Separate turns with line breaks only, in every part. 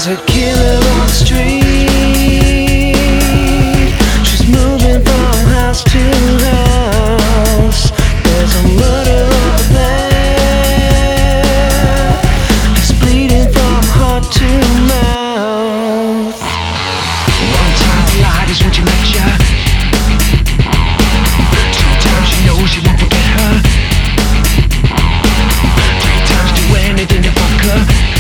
There's a killer on the street. She's moving from house to house. There's a murder over there. He's bleeding from heart to mouth. One time the light is when she met ya. Two times she knows you won't forget her. Three times do anything to fuck her.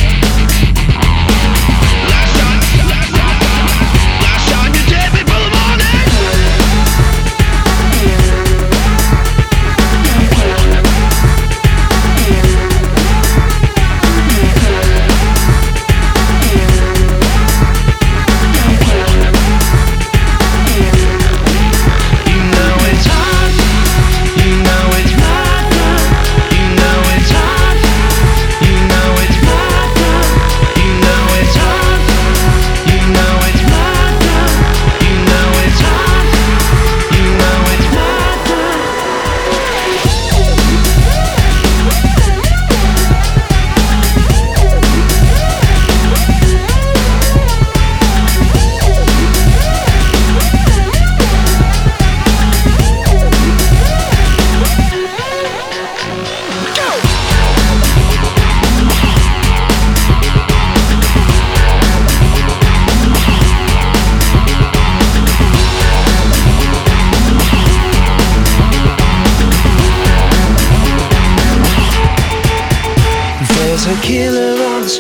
There's a killer on the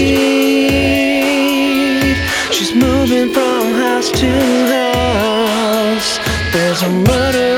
street. She's moving from house to house. There's a murder